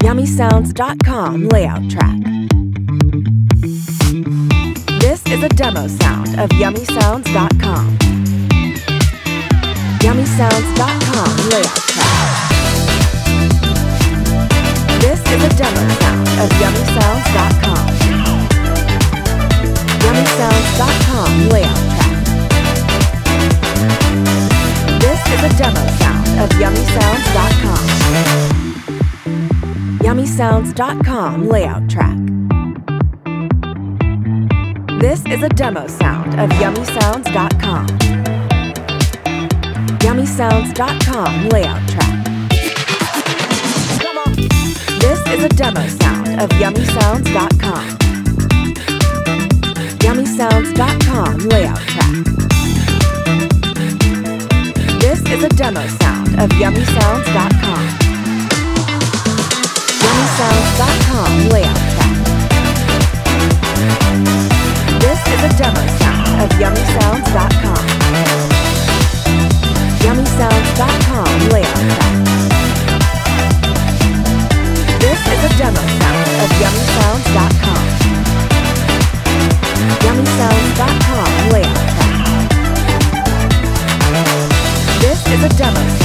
YummySounds.com layout track. This is a demo sound of YummySounds.com. YummySounds.com layout track. This is a demo sound of YummySounds.com. YummySounds.com layout track. This is a demo sound of YummySounds.com. YummySounds.com layout track. This is a demo sound of YummySounds.com. YummySounds.com layout track. This is a demo sound of YummySounds.com. YummySounds.com layout track. This is a demo sound of YummySounds.com. YummySounds.com layout track. This is a demo sound of YummySounds.com. YummySounds.com layout track. This is a demo sound of YummySounds.com. YummySounds.com layout track. This is a demo sound